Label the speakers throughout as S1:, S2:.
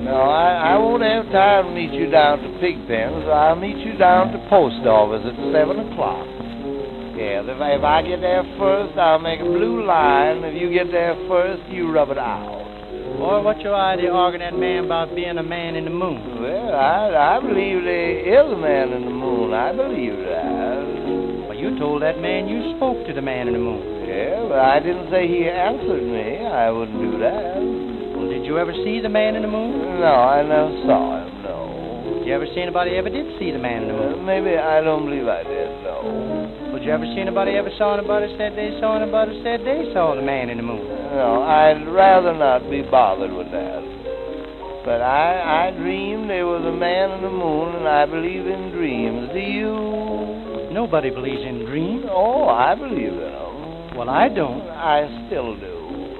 S1: No, I won't have time to meet you down to Pigpen's. I'll meet you down at the post office at 7 o'clock. Yeah, if I get there first, I'll make a blue line. If you get there first, you rub it out.
S2: Boy, what's your idea arguing that man about being a man in the moon?
S1: Well, I believe there is a man in the moon. I believe that.
S2: Well, you told that man you spoke to the man in the moon.
S1: Yeah, but I didn't say he answered me. I wouldn't do that.
S2: Well, did you ever see the man in the moon?
S1: No, I never saw him, no.
S2: Did you ever see anybody ever did see the man in the moon?
S1: Maybe I don't believe I did, no.
S2: Well, did you ever see anybody ever saw anybody said they saw anybody said they saw the man in the moon?
S1: No, I'd rather not be bothered with that. But I dreamed there was a man in the moon, and I believe in dreams. Do you?
S2: Nobody believes in dreams.
S1: Oh, I believe in them.
S2: Well, I don't.
S1: I still do.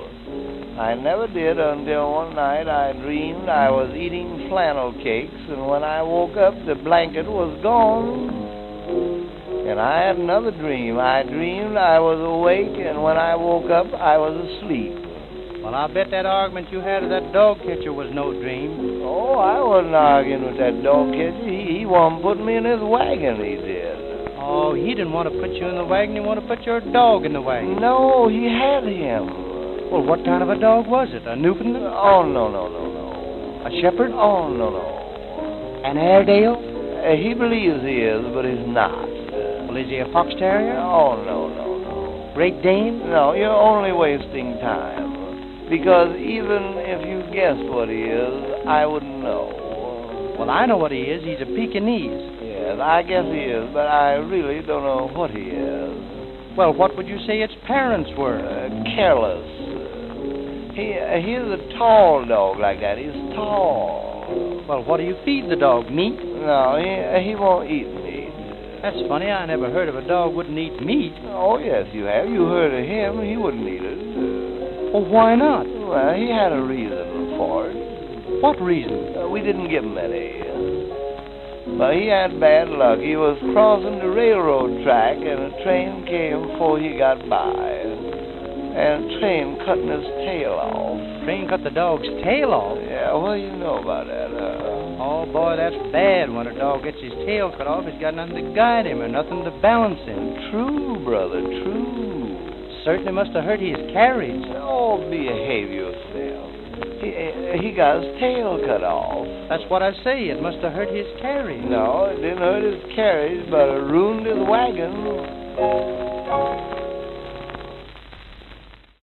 S1: I never did until one night I dreamed I was eating flannel cakes, and when I woke up, the blanket was gone. And I had another dream. I dreamed I was awake, and when I woke up, I was asleep.
S2: Well, I bet that argument you had with that dog catcher was no dream.
S1: Oh, I wasn't arguing with that dog catcher. He wanted to put me in his wagon, he did.
S2: Oh, he didn't want to put you in the wagon. He wanted to put your dog in the wagon.
S1: No, he had him.
S2: Well, what kind of a dog was it? A Newfoundland?
S1: Oh, no.
S2: A shepherd?
S1: Oh, no.
S2: An Airedale?
S1: He believes he is, but he's not.
S2: Well, is he a fox terrier?
S1: Oh, no.
S2: Great Dane?
S1: No, you're only wasting time. Because even if you guessed what he is, I wouldn't know.
S2: Well, I know what he is. He's a Pekingese.
S1: Yes, I guess he is, but I really don't know what he is.
S2: Well, what would you say its parents were?
S1: Careless. He's a tall dog like that. He's tall.
S2: Well, what do you feed the dog? Meat?
S1: No, he won't eat meat.
S2: That's funny. I never heard of a dog wouldn't eat meat.
S1: Oh, yes, you have. You heard of him. He wouldn't eat it.
S2: Well, why not?
S1: Well, he had a reason for it.
S2: What reason?
S1: We didn't give him any. But he had bad luck. He was crossing the railroad track, and a train came before he got by. And a train cutting his tail off.
S2: Train cut the dog's tail off?
S1: Yeah, what do you know about that,
S2: Oh, boy, that's bad. When a dog gets his tail cut off, he's got nothing to guide him or nothing to balance him.
S1: True, brother, true.
S2: Certainly must have hurt his carriage.
S1: Oh, behave yourself. He got his tail cut off.
S2: That's what I say. It must have hurt his carriage.
S1: No, it didn't hurt his carriage, but it ruined his wagon.